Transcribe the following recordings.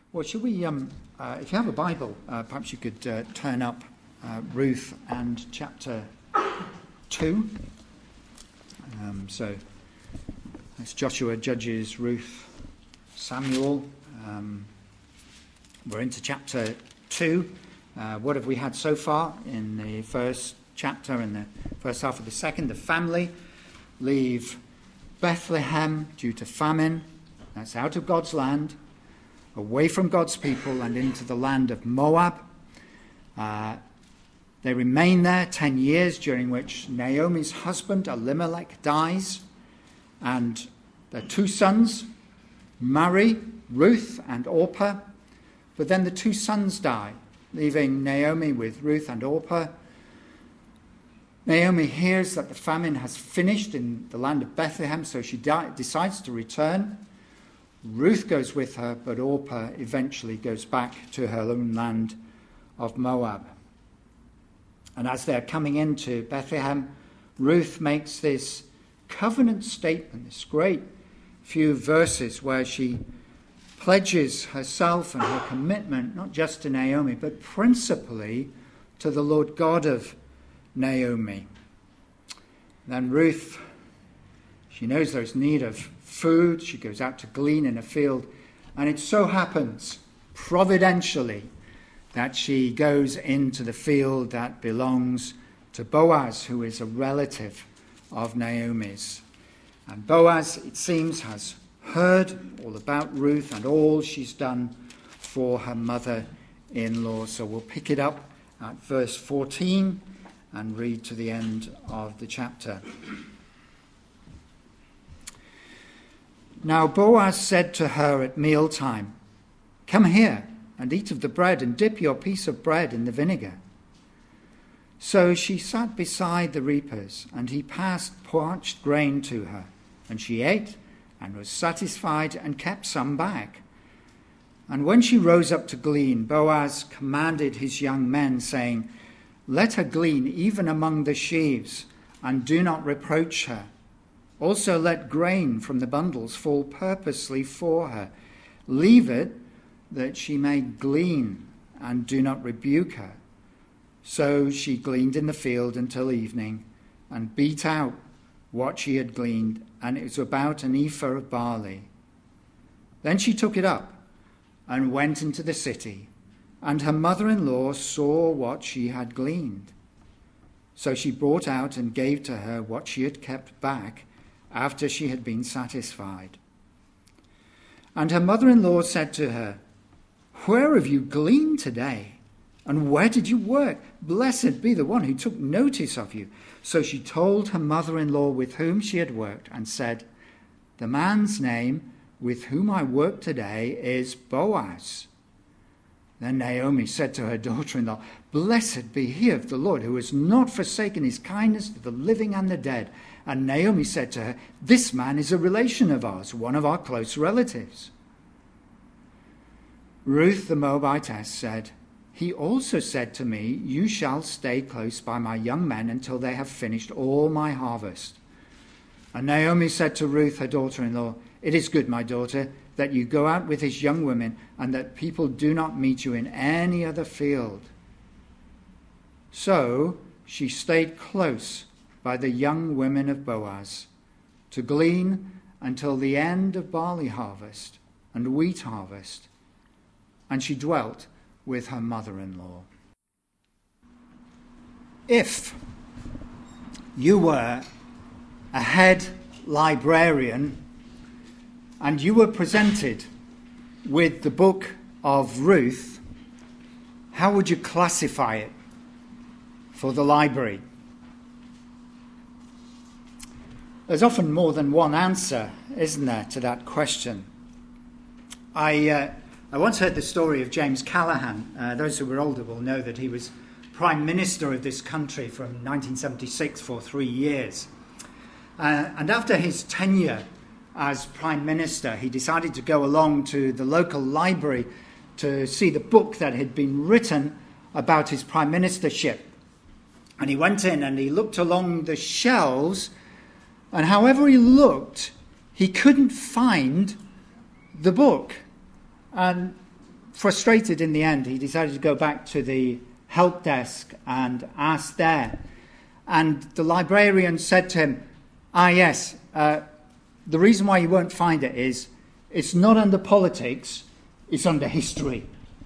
Well, should we, if you have a Bible, perhaps you could turn up Ruth and chapter 2. So that's Joshua, Judges, Ruth, Samuel. We're into chapter 2. What have we had so far in the first chapter and the first half of the second? The family leave Bethlehem due to famine. That's out of God's land, away from God's people, and into the land of Moab. They remain there 10 years, during which Naomi's husband Elimelech dies, and their two sons marry, Ruth and Orpah. But then the two sons die, leaving Naomi with Ruth and Orpah. Naomi hears that the famine has finished in the land of Bethlehem, so she decides to return. Ruth goes with her, but Orpah eventually goes back to her own land of Moab. And as they're coming into Bethlehem, Ruth makes this covenant statement, this great few verses where she pledges herself and her commitment, not just to Naomi, but principally to the Lord God of Naomi. Then Ruth, she knows there's need of food. She goes out to glean in a field, and it so happens, providentially, that she goes into the field that belongs to Boaz, who is a relative of Naomi's. And Boaz, it seems, has heard all about Ruth and all she's done for her mother-in-law. So we'll pick it up at verse 14 and read to the end of the chapter. Now Boaz said to her at mealtime, "Come here and eat of the bread, and dip your piece of bread in the vinegar." So she sat beside the reapers, and he passed parched grain to her, and she ate and was satisfied and kept some back. And when she rose up to glean, Boaz commanded his young men, saying, "Let her glean even among the sheaves, and do not reproach her. Also let grain from the bundles fall purposely for her. Leave it that she may glean, and do not rebuke her." So she gleaned in the field until evening, and beat out what she had gleaned, and it was about an ephah of barley. Then she took it up and went into the city, and her mother-in-law saw what she had gleaned. So she brought out and gave to her what she had kept back after she had been satisfied. And her mother-in-law said to her, "Where have you gleaned today? And where did you work? Blessed be the one who took notice of you." So she told her mother-in-law with whom she had worked, and said, "The man's name with whom I work today is Boaz." Then Naomi said to her daughter-in-law, "Blessed be he of the Lord, who has not forsaken his kindness to the living and the dead." And Naomi said to her, "This man is a relation of ours, one of our close relatives." Ruth the Moabitess said, "He also said to me, 'You shall stay close by my young men until they have finished all my harvest.'" And Naomi said to Ruth, her daughter-in-law, "It is good, my daughter, that you go out with his young women, and that people do not meet you in any other field." So she stayed close by the young women of Boaz to glean until the end of barley harvest and wheat harvest, and she dwelt with her mother-in-law. If you were a head librarian and you were presented with the book of Ruth, how would you classify it for the library? There's often more than one answer, isn't there, to that question? I once heard the story of James Callaghan. Those who were older will know that he was Prime Minister of this country from 1976 for 3 years. And after his tenure as Prime Minister, he decided to go along to the local library to see the book that had been written about his prime ministership. And he went in and he looked along the shelves, and however he looked, he couldn't find the book. And frustrated in the end, he decided to go back to the help desk and ask there. And the librarian said to him, yes, the reason why you won't find it is it's not under politics, it's under history.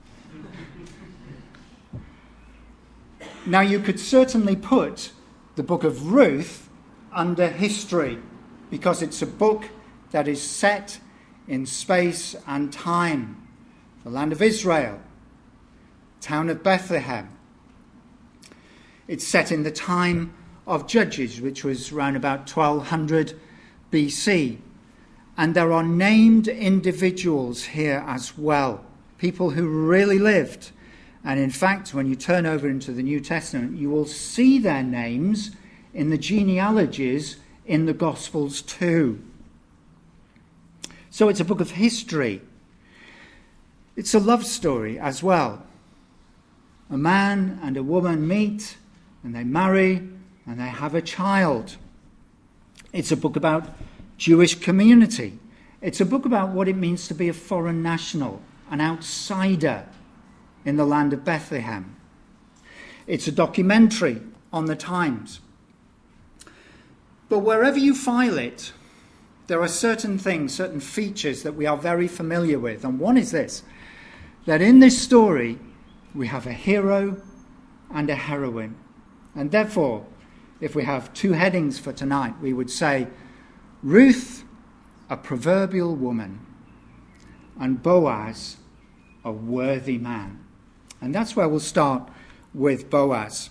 Now, you could certainly put the book of Ruth under history, because it's a book that is set in space and time. The land of Israel, town of Bethlehem. It's set in the time of Judges, which was around about 1200 BC. And there are named individuals here as well, people who really lived. And in fact, when you turn over into the New Testament, you will see their names in the genealogies in the Gospels too. So it's a book of history. It's a love story as well. A man and a woman meet, and they marry, and they have a child. It's a book about Jewish community. It's a book about what it means to be a foreign national, an outsider in the land of Bethlehem. It's a documentary on the times. But wherever you file it, there are certain things, certain features that we are very familiar with. And one is this, that in this story, we have a hero and a heroine. And therefore, if we have two headings for tonight, we would say, Ruth, a proverbial woman, and Boaz, a worthy man. And that's where we'll start with Boaz.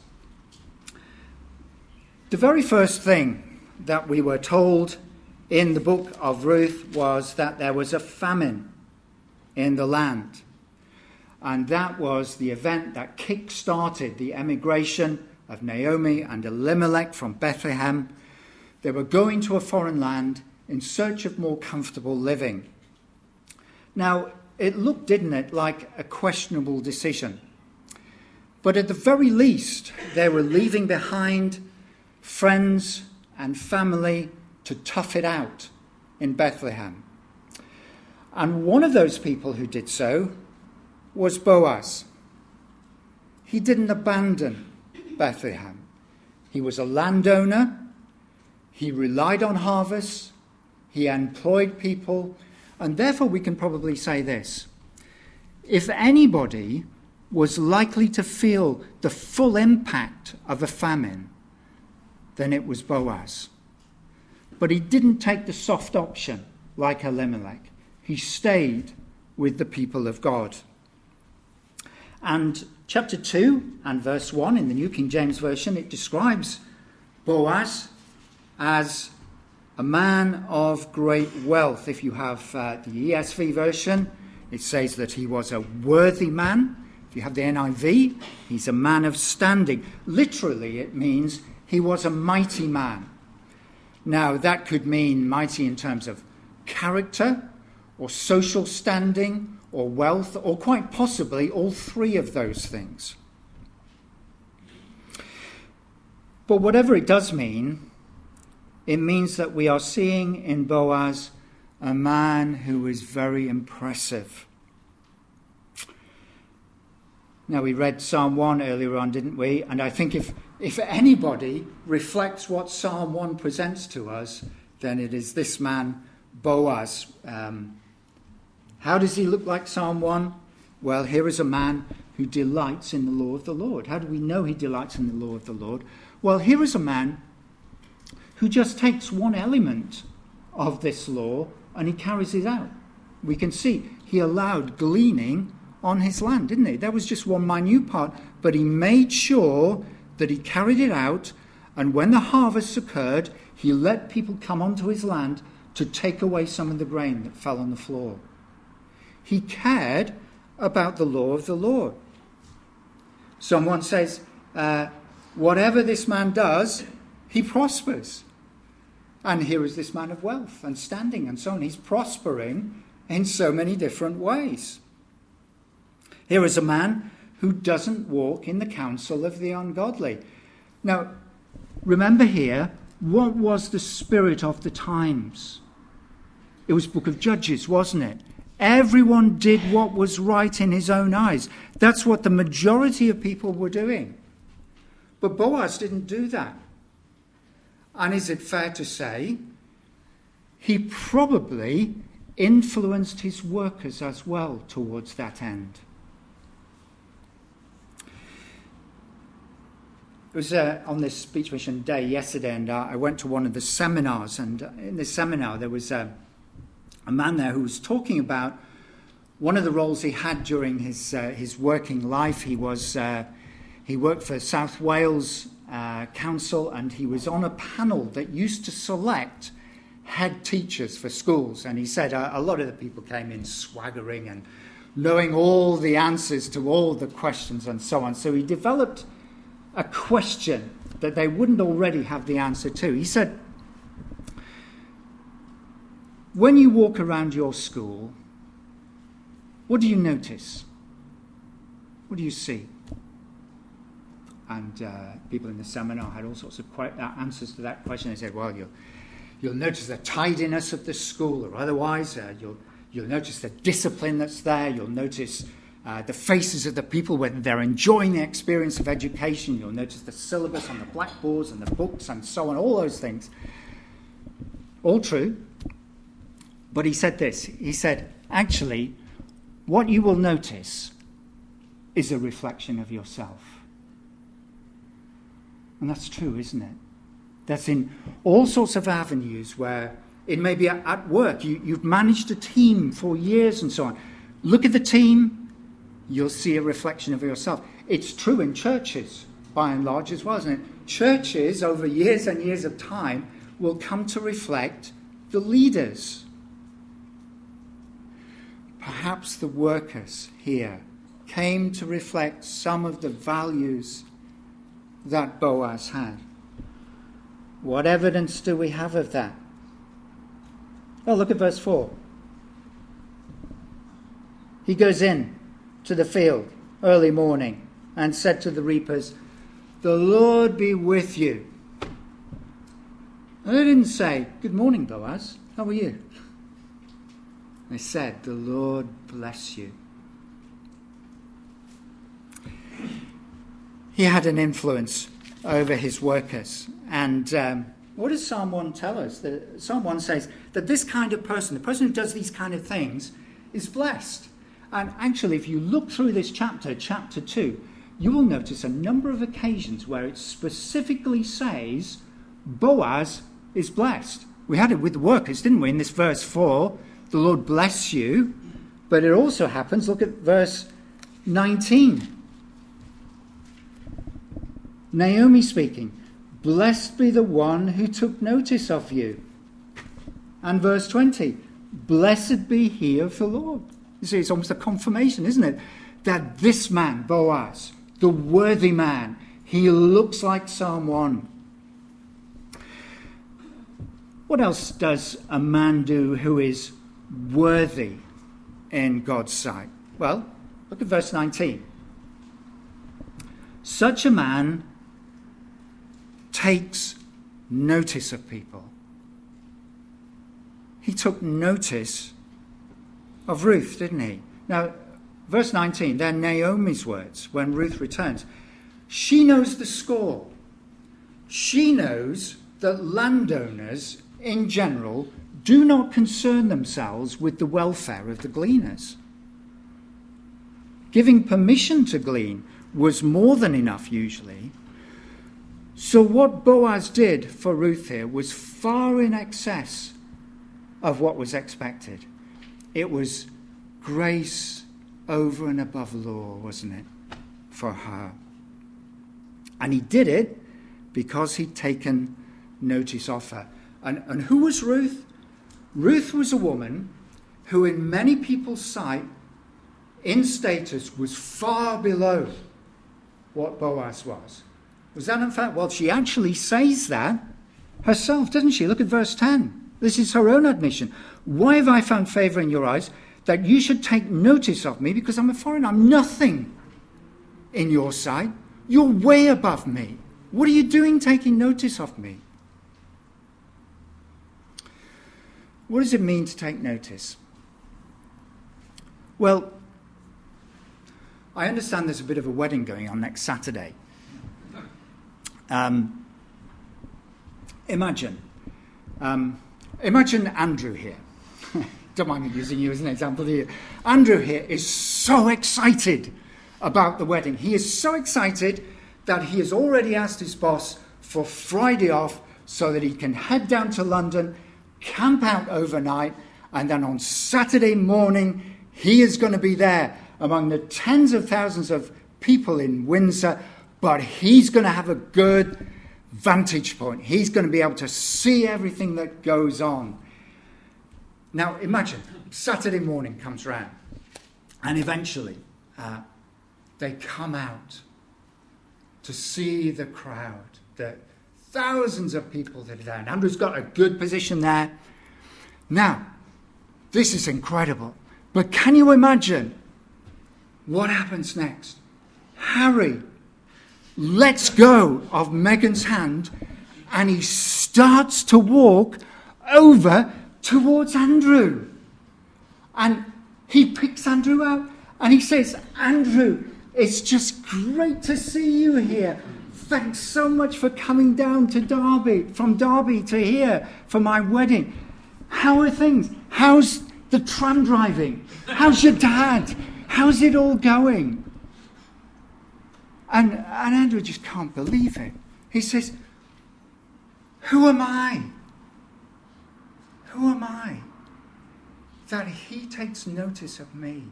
The very first thing that we were told in the book of Ruth was that there was a famine in the land. And that was the event that kick-started the emigration of Naomi and Elimelech from Bethlehem. They were going to a foreign land in search of more comfortable living. Now, it looked, didn't it, like a questionable decision. But at the very least, they were leaving behind friends and family to tough it out in Bethlehem. And one of those people who did so was Boaz. He didn't abandon Bethlehem. He was a landowner. He relied on harvests. He employed people. And therefore we can probably say this. If anybody was likely to feel the full impact of a famine, then it was Boaz. But he didn't take the soft option like Elimelech. He stayed with the people of God. And chapter 2 and verse 1 in the New King James Version, it describes Boaz as a man of great wealth. If you have the ESV version, it says that he was a worthy man. If you have the NIV, he's a man of standing. Literally, it means he was a mighty man. Now, that could mean mighty in terms of character or social standing or wealth, or quite possibly all three of those things. But whatever it does mean, it means that we are seeing in Boaz a man who is very impressive. Now, we read Psalm 1 earlier on, didn't we? And I think if anybody reflects what Psalm 1 presents to us, then it is this man, Boaz. How does he look like Psalm 1? Well, here is a man who delights in the law of the Lord. How do we know he delights in the law of the Lord? Well, here is a man who just takes one element of this law and he carries it out. We can see he allowed gleaning on his land, didn't he? That was just one minute part, but he made sure that he carried it out, and when the harvests occurred, he let people come onto his land to take away some of the grain that fell on the floor. He cared about the law of the Lord. Someone says, whatever this man does, he prospers. And here is this man of wealth and standing and so on. He's prospering in so many different ways. Here is a man who doesn't walk in the counsel of the ungodly. Now, remember here, what was the spirit of the times? It was Book of Judges, wasn't it? Everyone did what was right in his own eyes. That's what the majority of people were doing. But Boaz didn't do that. And is it fair to say he probably influenced his workers as well towards that end? It was on this Speech Mission Day yesterday, and I went to one of the seminars, and in this seminar there was a man there who was talking about one of the roles he had during his working life. He worked for South Wales Council, and he was on a panel that used to select head teachers for schools. And he said a lot of the people came in swaggering and knowing all the answers to all the questions and so on. So he developed a question that they wouldn't already have the answer to. He said, when you walk around your school, what do you notice? What do you see? And people in the seminar had all sorts of answers to that question. They said, well, you'll notice the tidiness of the school, or otherwise you'll notice the discipline that's there. You'll notice the faces of the people, whether they're enjoying the experience of education. You'll notice the syllabus on the blackboards and the books and so on, all those things. All true. But he said this. He said, actually, what you will notice is a reflection of yourself. And that's true, isn't it? That's in all sorts of avenues where it may be at work. You've managed a team for years and so on. Look at the team, you'll see a reflection of yourself. It's true in churches, by and large, as well, isn't it? Churches, over years and years of time, will come to reflect the leaders. Perhaps the workers here came to reflect some of the values that Boaz had. What evidence do we have of that? Oh, look at verse 4. He goes in to the field early morning and said to the reapers, "The Lord be with you." And they didn't say, "Good morning, Boaz. How are you?" They said, "The Lord bless you." He had an influence over his workers. And what does Psalm 1 tell us? Psalm 1 says that this kind of person, the person who does these kind of things, is blessed. And actually, if you look through this chapter, chapter 2, you will notice a number of occasions where it specifically says Boaz is blessed. We had it with the workers, didn't we? In this verse 4, the Lord bless you. But it also happens, look at verse 19. Naomi speaking, "Blessed be the one who took notice of you." And verse 20, "Blessed be he of the Lord." You see, it's almost a confirmation, isn't it? That this man, Boaz, the worthy man, he looks like Psalm 1. What else does a man do who is worthy in God's sight? Well, look at verse 19. Such a man takes notice of people. He took notice of Ruth, didn't he? Now, verse 19, they're Naomi's words when Ruth returns. She knows the score. She knows that landowners in general do not concern themselves with the welfare of the gleaners. Giving permission to glean was more than enough usually. So what Boaz did for Ruth here was far in excess of what was expected. It was grace over and above law, wasn't it, for her? And he did it because he'd taken notice of her. And who was Ruth? Ruth was a woman who in many people's sight, in status, was far below what Boaz was. Was that in fact? Well, she actually says that herself, doesn't she? Look at verse 10. This is her own admission. "Why have I found favour in your eyes that you should take notice of me? Because I'm a foreigner. I'm nothing in your sight. You're way above me. What are you doing taking notice of me?" What does it mean to take notice? Well, I understand there's a bit of a wedding going on next Saturday. Imagine Andrew here. Don't mind me using you as an example here. Andrew here is so excited about the wedding. He is so excited that he has already asked his boss for Friday off so that he can head down to London, camp out overnight, and then on Saturday morning he is going to be there among the tens of thousands of people in Windsor, but he's going to have a good vantage point. He's going to be able to see everything that goes on. Now imagine, Saturday morning comes round, and eventually they come out to see the crowd, the thousands of people that are there. And Andrew's got a good position there. Now, this is incredible. But can you imagine what happens next? Harry lets go of Meghan's hand and he starts to walk over towards Andrew. And he picks Andrew out and he says, Andrew, it's just great to see you here. Thanks so much for coming down to Derby, from Derby to here for my wedding. How are things? How's the tram driving? How's your dad? How's it all going? And Andrew just can't believe it. He says, who am I? Who am I that he takes notice of me?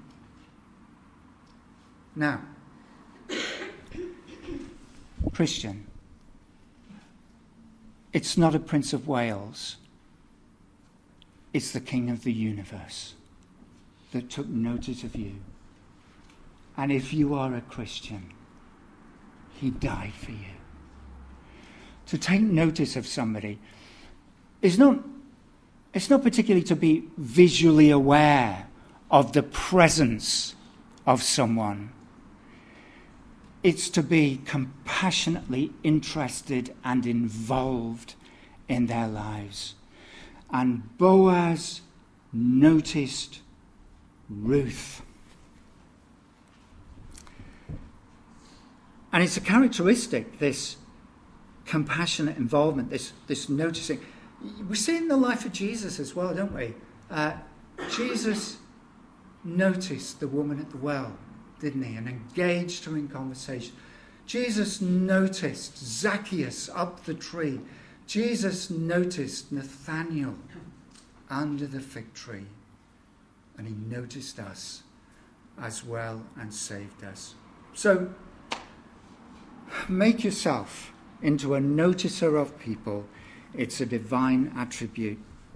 Now, Christian, it's not a Prince of Wales. It's the King of the universe that took notice of you. And if you are a Christian, he died for you. To take notice of somebody is it's not particularly to be visually aware of the presence of someone. It's to be compassionately interested and involved in their lives. And Boaz noticed Ruth. And it's a characteristic, this compassionate involvement, this noticing. We see it in the life of Jesus as well, don't we? Jesus noticed the woman at the well, didn't he? And engaged her in conversation. Jesus noticed Zacchaeus up the tree. Jesus noticed Nathanael under the fig tree. And he noticed us as well and saved us. So, make yourself into a noticer of people. It's a divine attribute.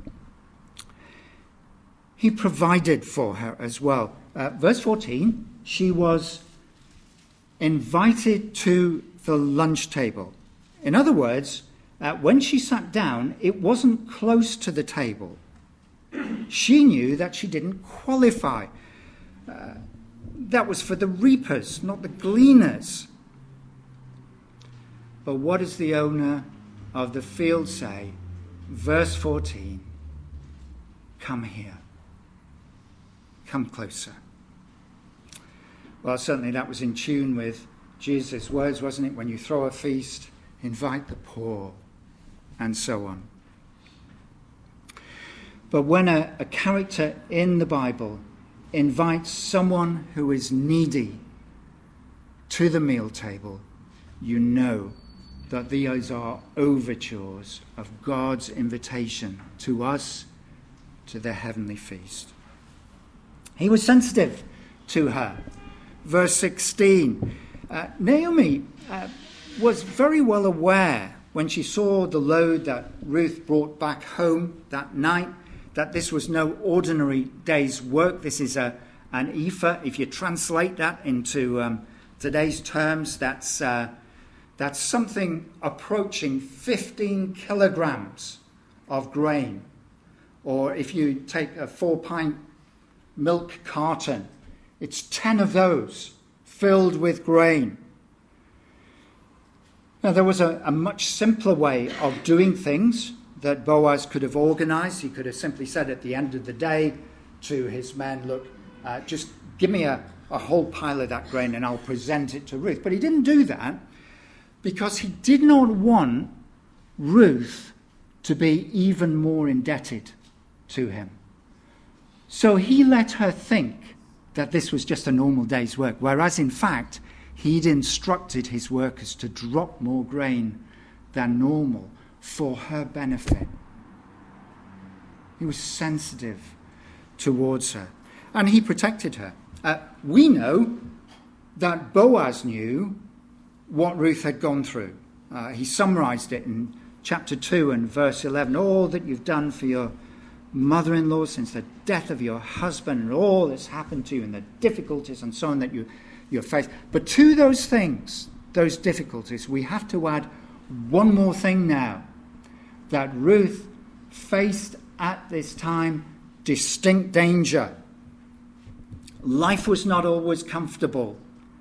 He provided for her as well. Verse 14, she was invited to the lunch table. In other words, when she sat down, it wasn't close to the table. She knew that she didn't qualify. That was for the reapers, not the gleaners. But what does the owner of the field say? Verse 14, come here. Come closer. Well, certainly that was in tune with Jesus' words, wasn't it? When you throw a feast, invite the poor, and so on. But when a character in the Bible invites someone who is needy to the meal table, you know that these are overtures of God's invitation to us to the heavenly feast. He was sensitive to her. Verse 16, Naomi was very well aware when she saw the load that Ruth brought back home that night that this was no ordinary day's work. This is an ephah. If you translate that into today's terms, that's something approaching 15 kilograms of grain. Or if you take a 4-pint milk carton, it's 10 of those filled with grain. Now, there was a much simpler way of doing things that Boaz could have organized. He could have simply said at the end of the day to his men, look, just give me a whole pile of that grain and I'll present it to Ruth. But he didn't do that because he did not want Ruth to be even more indebted to him. So he let her think that this was just a normal day's work, whereas in fact he'd instructed his workers to drop more grain than normal for her benefit. He was sensitive towards her, and he protected her. We know that Boaz knew what Ruth had gone through. He summarized it in chapter 2 and verse 11. All that you've done for your mother-in-law since the death of your husband, and all that's happened to you, and the difficulties and so on that you faced. But to those things, those difficulties, we have to add one more thing now. That Ruth faced at this time distinct danger. Life was not always comfortable.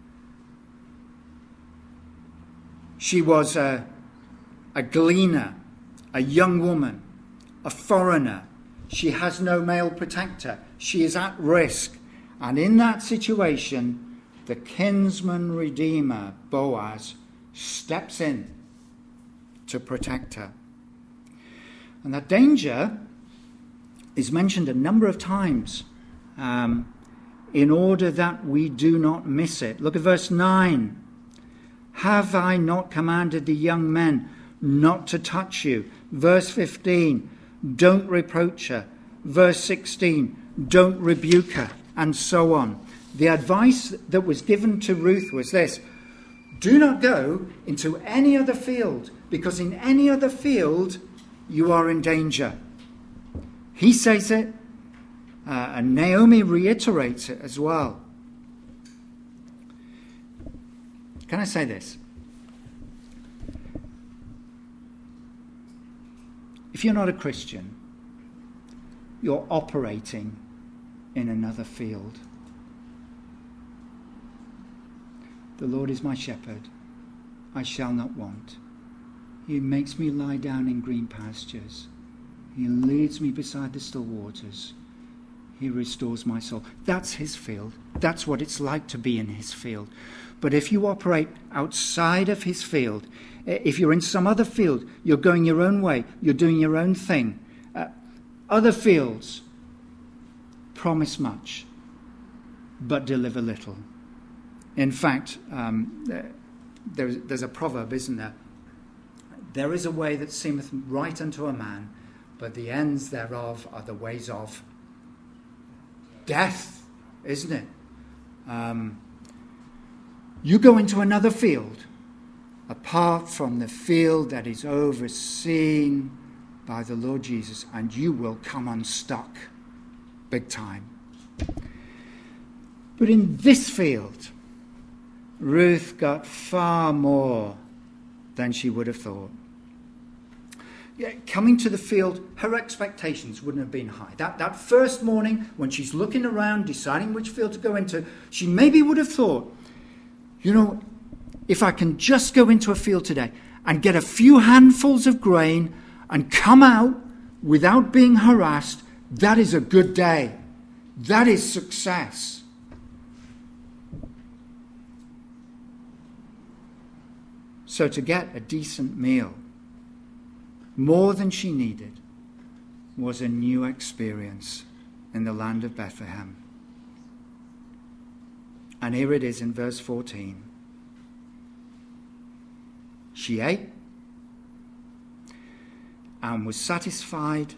She was a gleaner, a young woman, a foreigner. She has no male protector. She is at risk. And in that situation, the kinsman redeemer, Boaz, steps in to protect her. And that danger is mentioned a number of times in order that we do not miss it. Look at verse 9. Have I not commanded the young men not to touch you? Verse 15. Don't reproach her. Verse 16. Don't rebuke her. And so on. The advice that was given to Ruth was this. Do not go into any other field, because in any other field you are in danger. He says it, and Naomi reiterates it as well. Can I say this? If you're not a Christian, you're operating in another field. The Lord is my shepherd, I shall not want. He makes me lie down in green pastures. He leads me beside the still waters. He restores my soul. That's his field. That's what it's like to be in his field. But if you operate outside of his field, if you're in some other field, you're going your own way, you're doing your own thing. Other fields promise much, but deliver little. In fact, there's a proverb, isn't there? There is a way that seemeth right unto a man, but the ends thereof are the ways of death, isn't it? You go into another field, apart from the field that is overseen by the Lord Jesus, and you will come unstuck big time. But in this field, Ruth got far more than she would have thought. Coming to the field, her expectations wouldn't have been high. That first morning, when she's looking around, deciding which field to go into, she maybe would have thought, if I can just go into a field today and get a few handfuls of grain and come out without being harassed, that is a good day. That is success. So to get a decent meal, more than she needed, was a new experience in the land of Bethlehem. And here it is in verse 14. She ate and was satisfied,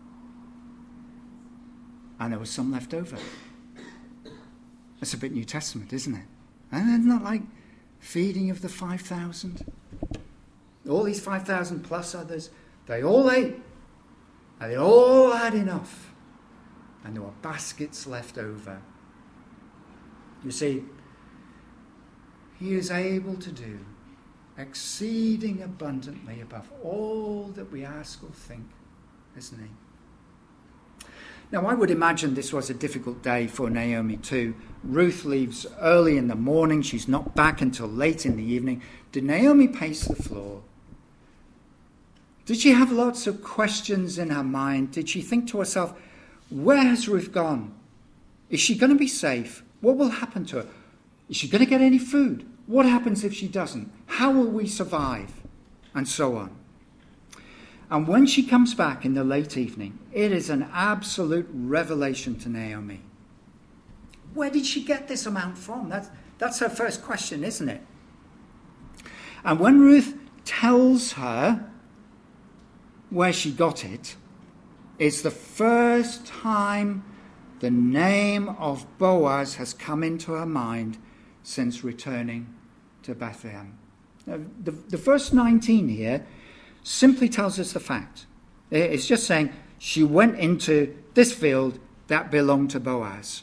and there was some left over. That's a bit New Testament, isn't it? And it's not like feeding of the 5,000. All these 5,000 plus others, they all ate, and they all had enough, and there were baskets left over. You see, he is able to do exceeding abundantly above all that we ask or think, isn't he? Now, I would imagine this was a difficult day for Naomi too. Ruth leaves early in the morning. She's not back until late in the evening. Did Naomi pace the floor? Did she have lots of questions in her mind? Did she think to herself, where has Ruth gone? Is she going to be safe? What will happen to her? Is she going to get any food? What happens if she doesn't? How will we survive? And so on. And when she comes back in the late evening, it is an absolute revelation to Naomi. Where did she get this amount from? That's her first question, isn't it? And when Ruth tells her where she got it, it's the first time the name of Boaz has come into her mind since returning to Bethlehem. The verse 19 here simply tells us the fact. It's just saying she went into this field that belonged to Boaz.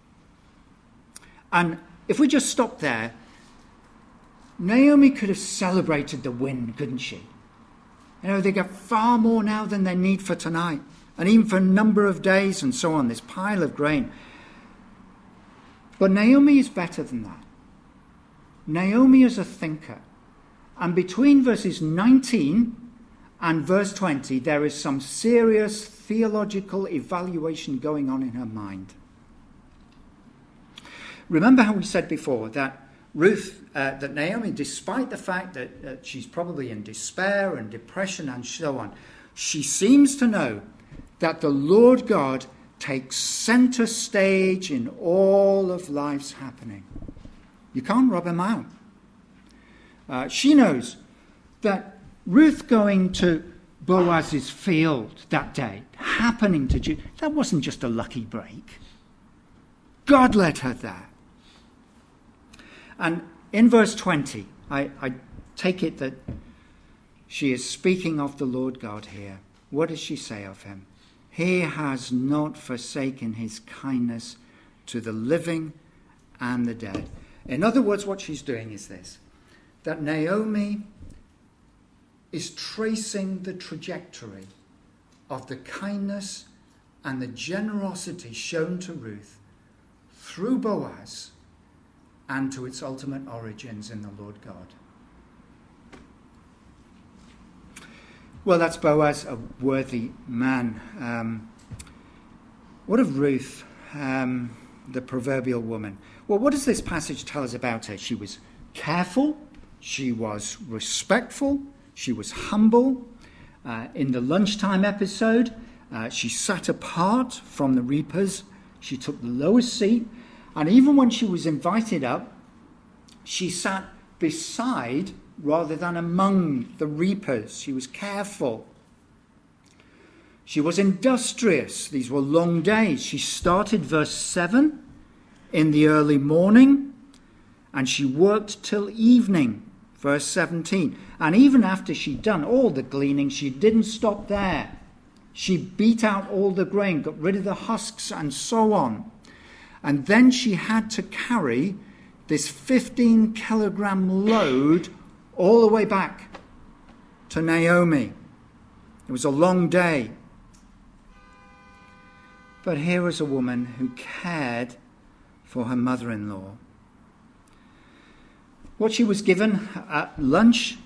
And if we just stop there, Naomi could have celebrated the win, couldn't she? You know, they get far more now than they need for tonight, and even for a number of days and so on, this pile of grain. But Naomi is better than that. Naomi is a thinker. And between verses 19 and verse 20, there is some serious theological evaluation going on in her mind. Remember how we said before that that Naomi, despite the fact that she's probably in despair and depression and so on, she seems to know that the Lord God takes center stage in all of life's happening. You can't rub him out. She knows that Ruth going to Boaz's field that day, happening to Judah, that wasn't just a lucky break. God led her there. And in verse 20, I take it that she is speaking of the Lord God here. What does she say of him? He has not forsaken his kindness to the living and the dead. In other words, what she's doing is this, that Naomi is tracing the trajectory of the kindness and the generosity shown to Ruth through Boaz and to its ultimate origins in the Lord God. Well, that's Boaz, a worthy man. What of Ruth, the proverbial woman? Well, what does this passage tell us about her? She was careful, she was respectful, she was humble. In the lunchtime episode, she sat apart from the reapers. She took the lowest seat. And even when she was invited up, she sat beside rather than among the reapers. She was careful. She was industrious. These were long days. She started verse 7 in the early morning, and she worked till evening, verse 17. And even after she'd done all the gleaning, she didn't stop there. She beat out all the grain, got rid of the husks and so on. And then she had to carry this 15-kilogram load all the way back to Naomi. It was a long day. But here was a woman who cared for her mother-in-law. What she was given at lunch,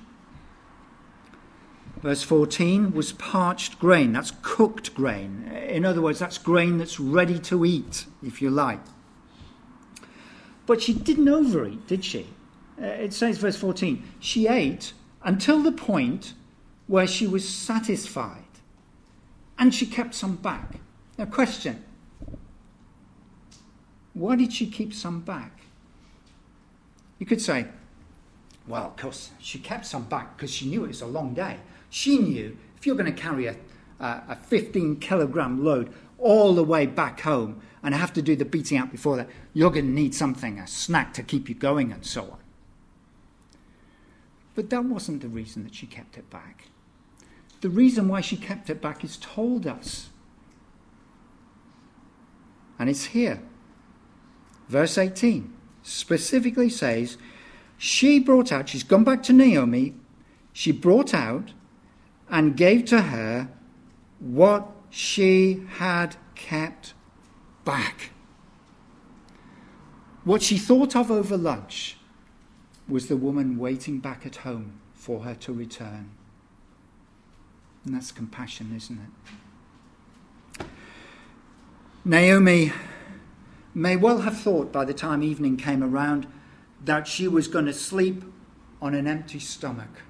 verse 14, was parched grain. That's cooked grain. In other words, that's grain that's ready to eat, if you like. But she didn't overeat, did she? It says, verse 14, she ate until the point where she was satisfied, and she kept some back. Now, question, why did she keep some back? You could say, well, of course, she kept some back because she knew it was a long day. She knew if you're going to carry a 15-kilogram load all the way back home and have to do the beating out before that, you're going to need something, a snack to keep you going and so on. But that wasn't the reason that she kept it back. The reason why she kept it back is told us. And it's here. Verse 18 specifically says, she brought out, she's gone back to Naomi, she brought out and gave to her what she had kept back. What she thought of over lunch was the woman waiting back at home for her to return. And that's compassion, isn't it? Naomi may well have thought by the time evening came around that she was going to sleep on an empty stomach.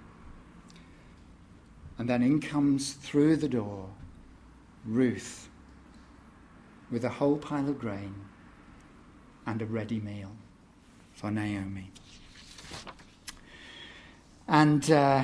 And then in comes through the door Ruth with a whole pile of grain and a ready meal for Naomi. And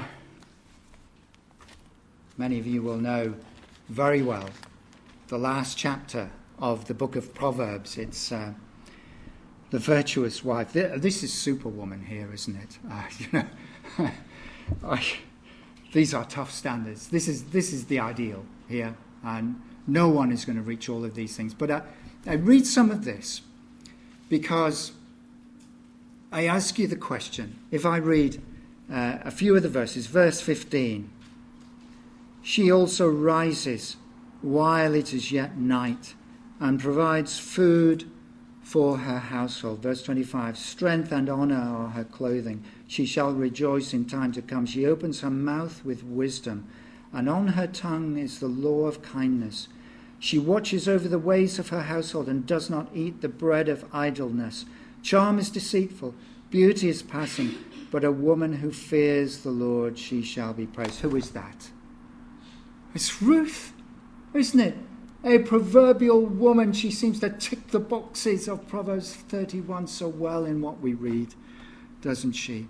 many of you will know very well the last chapter of the book of Proverbs. It's the virtuous wife. This is Superwoman here, isn't it? These are tough standards. This is the ideal here, and no one is going to reach all of these things. But I read some of this because I ask you the question. If I read a few of the verses, verse 15, she also rises while it is yet night and provides food for her household. Verse 25, strength and honor are her clothing. She shall rejoice in time to come. She opens her mouth with wisdom, and on her tongue is the law of kindness. She watches over the ways of her household and does not eat the bread of idleness. Charm is deceitful, beauty is passing, but a woman who fears the Lord, she shall be praised. Who is that? It's Ruth, isn't it? A proverbial woman. She seems to tick the boxes of Proverbs 31 so well in what we read, doesn't she?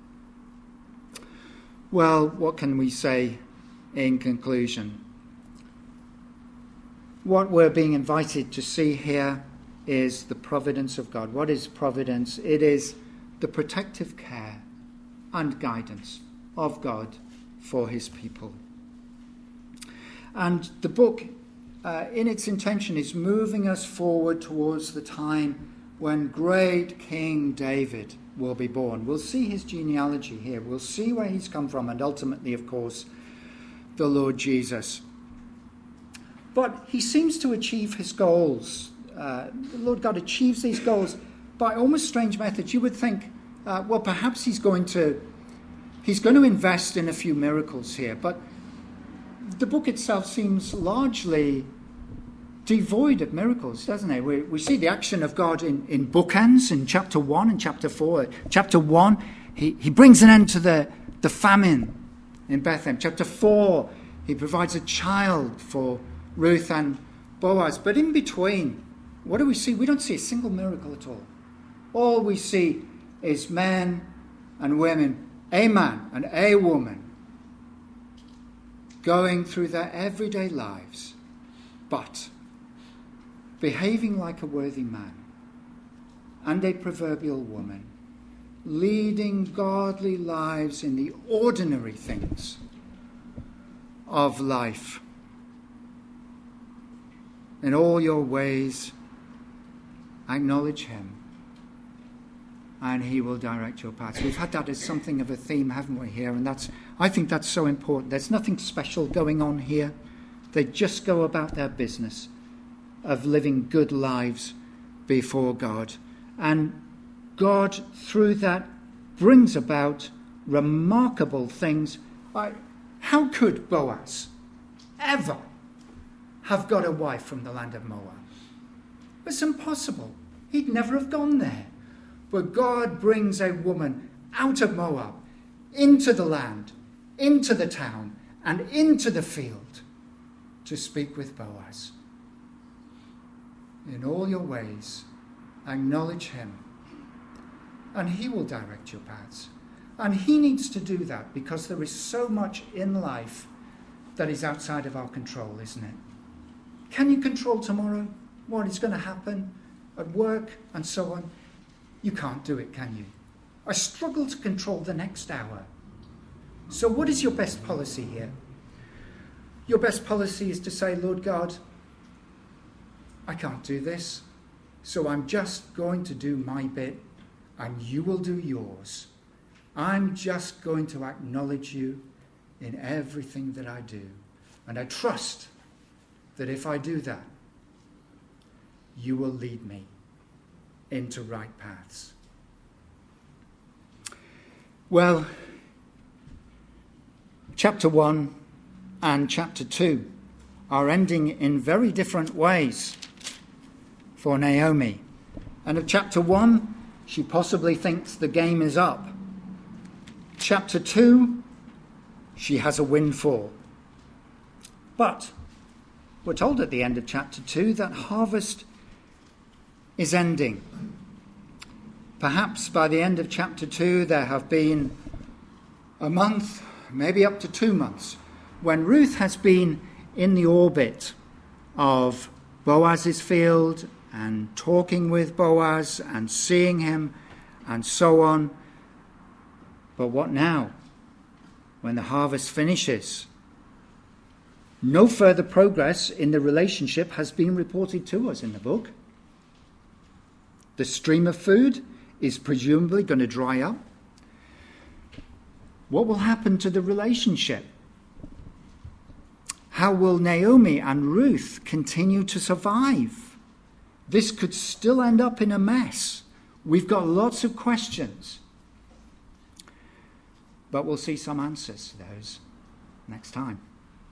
Well, what can we say in conclusion? What we're being invited to see here is the providence of God. What is providence? It is the protective care and guidance of God for his people. And the book, in its intention, is moving us forward towards the time when great King David will be born. We'll see his genealogy here. We'll see where he's come from, and ultimately, of course, the Lord Jesus. But he seems to achieve his goals. The Lord God achieves these goals by almost strange methods. You would think, well, perhaps he's going to invest in a few miracles here, but the book itself seems largely devoid of miracles, doesn't it? We see the action of God in bookends in chapter 1 and chapter 4. Chapter 1, he brings an end to the famine in Bethlehem. Chapter 4, he provides a child for Ruth and Boaz. But in between, what do we see? We don't see a single miracle at all. All we see is men and women, a man and a woman, going through their everyday lives, but behaving like a worthy man and a proverbial woman, leading godly lives in the ordinary things of life. In all your ways, acknowledge him, and he will direct your paths. We've had that as something of a theme, haven't we, here? And I think that's so important. There's nothing special going on here. They just go about their business of living good lives before God. And God, through that, brings about remarkable things. How could Boaz ever have got a wife from the land of Moab? It's impossible. He'd never have gone there. But God brings a woman out of Moab, into the land, into the town, and into the field to speak with Boaz. In all your ways, acknowledge him, and he will direct your paths. And he needs to do that because there is so much in life that is outside of our control, isn't it? Can you control tomorrow? What is going to happen at work and so on? You can't do it, can you? I struggle to control the next hour. So what is your best policy here? Your best policy is to say, Lord God, I can't do this, so I'm just going to do my bit, and you will do yours. I'm just going to acknowledge you in everything that I do. And I trust that if I do that, you will lead me into right paths. Well, chapter 1 and chapter 2 are ending in very different ways for Naomi. End of chapter 1, she possibly thinks the game is up. Chapter 2, she has a windfall. But we're told at the end of chapter 2 that harvest is ending. Perhaps by the end of chapter 2 there have been a month, maybe up to 2 months, when Ruth has been in the orbit of Boaz's field and talking with Boaz and seeing him and so on. But what now? When the harvest finishes, no further progress in the relationship has been reported to us in the book. The stream of food is presumably going to dry up. What will happen to the relationship? How will Naomi and Ruth continue to survive? This could still end up in a mess. We've got lots of questions. But we'll see some answers to those next time.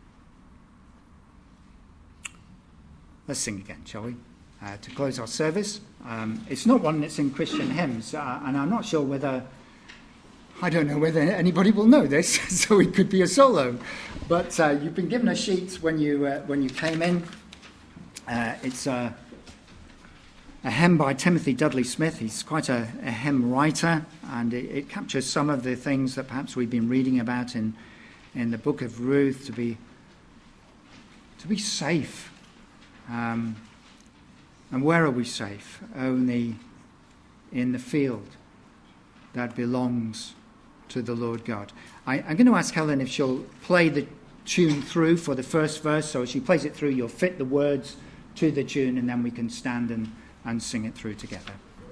Let's sing again, shall we? To close our service. It's not one that's in Christian hymns, and I'm not sure whether, I don't know whether anybody will know this, so it could be a solo. But you've been given a sheet when you came in. It's a hymn by Timothy Dudley Smith. He's quite a hymn writer, and it captures some of the things that perhaps we've been reading about in the book of Ruth, to be safe. And where are we safe? Only in the field that belongs to the Lord God. I'm going to ask Helen if she'll play the tune through for the first verse. So as she plays it through, you'll fit the words to the tune, and then we can stand and sing it through together.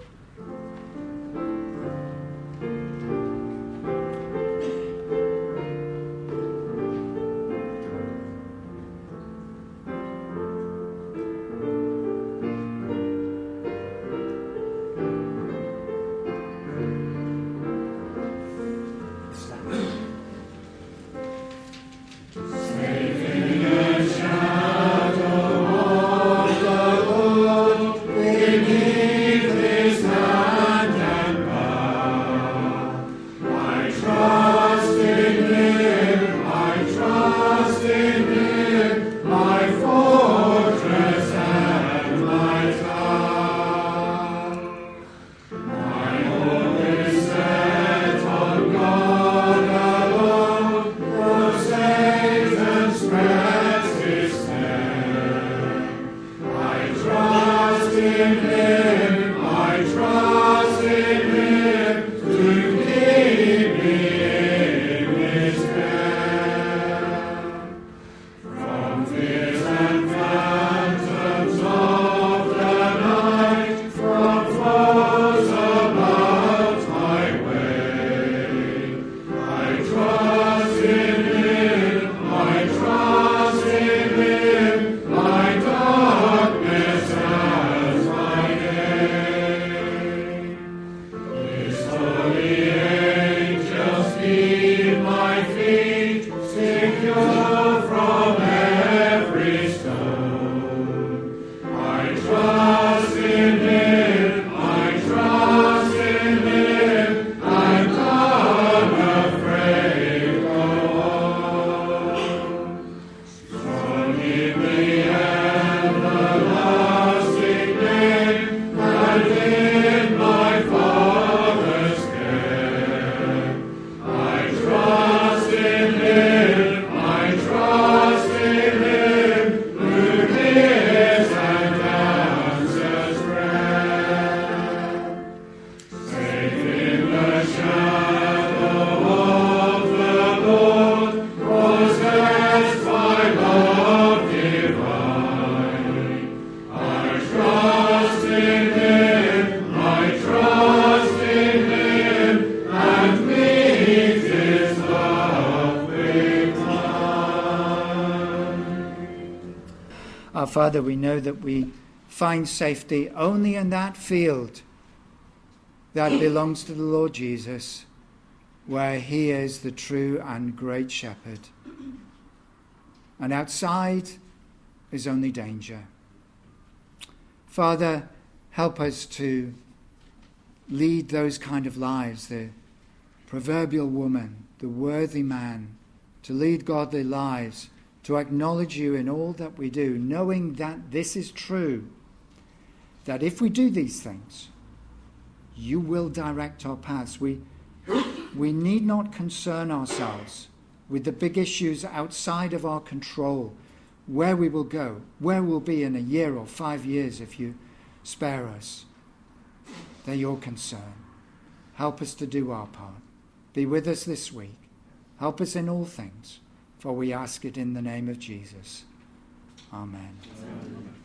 Father, we know that we find safety only in that field that belongs to the Lord Jesus, where he is the true and great shepherd. And outside is only danger. Father, Help us to lead those kind of lives, the proverbial woman, the worthy man, to lead godly lives, to acknowledge you in all that we do, knowing that this is true, that if we do these things, you will direct our paths. We need not concern ourselves with the big issues outside of our control, where we will go, where we'll be in a year or 5 years if you spare us. They're your concern. Help us to do our part. Be with us this week. Help us in all things, for we ask it in the name of Jesus. Amen. Amen.